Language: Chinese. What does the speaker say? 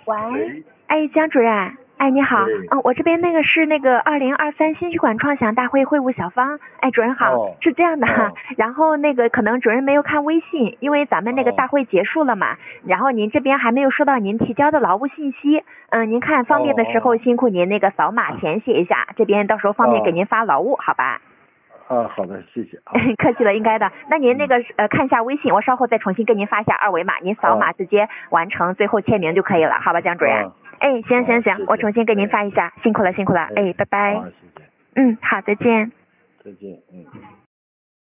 喂， 哎，江主任，哎，你好，我这边是2023心血管创想大会会务小方，哎，主任好，是这样的哈，然后可能主任没有看微信，因为咱们大会结束了嘛，然后您这边还没有收到您提交的劳务信息，您看方便的时候辛苦您扫码填写一下，这边到时候方便给您发劳务，好吧？ 好的，谢谢。 客气了，应该的。那您看一下微信，我稍后再重新给您发一下二维码，您扫码直接完成，最后签名就可以了，好吧，江主任？哎，行，我重新给您发一下，辛苦了，哎，拜拜。 好，谢谢。 好，再见。 再见，